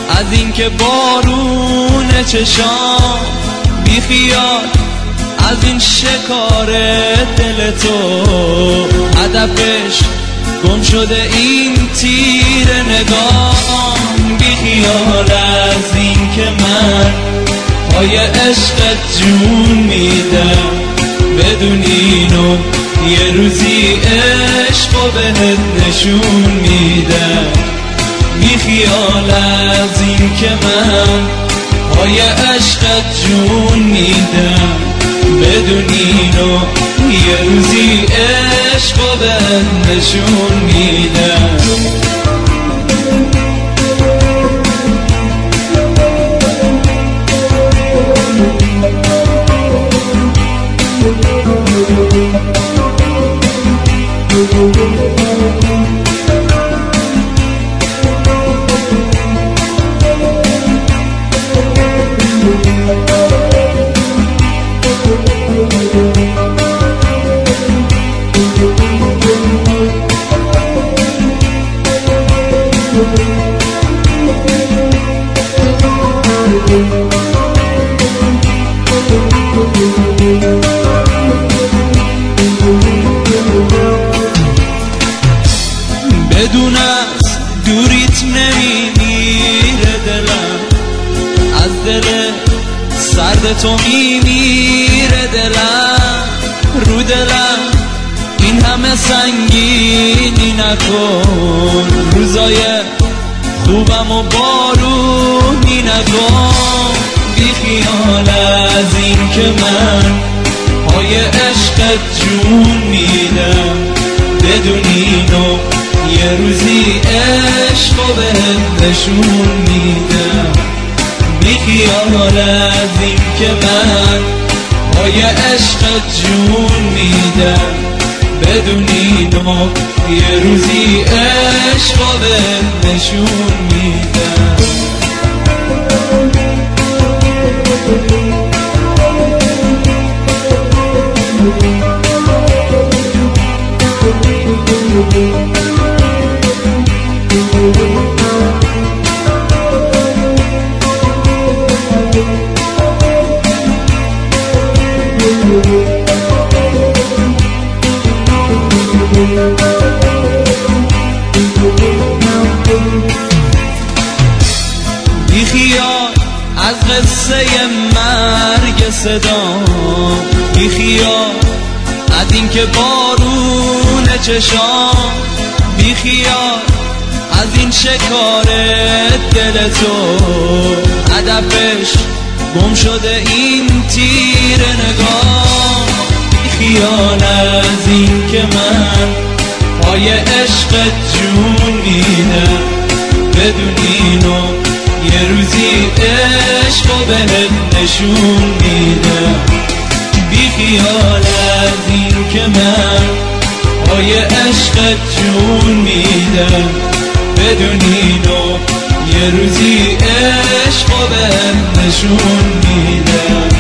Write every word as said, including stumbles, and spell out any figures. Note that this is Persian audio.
از اینکه بارون چشام بی خیال از این شکار دل تو هدفش گم شده این تیر نگام. بی خیال از این که من پای عشقت جون میدم بدون اینو یه روزی عشقو بهت نشون میدم. بی خیال از این که من پای عشقت جون میدم بدون اینو یه روزی عشقو بهت نشون میدم. بدون از دوریت نمیمیره دلم، از دل سرد تو میمیره دلم. رو دلم این همه سنگینی نکن، روزای خوبم و بارونی نکن. بی خیال از این که من پای عشقت جون میدم بدون اینو یه روزی عشقو بهت نشون میدم. بی خیال از این که من پای عشقت جون میدم بدون اینو یه روزی عشقو بهت نشون میدم. بی خیال از قصه مرگ صدا، بی خیال از اینکه بارون چشام، بی خیال از این شکار دل تو هدفش گم شده این تیر نگاه. بی خیال از این که من پای عشقت جون میدم بدون اینو یه روزی عشقو بهت نشون میدم. بی خیال از این که من پای عشقت جون میدم بدون اینو یه روزی عشقو بهت نشون میدم.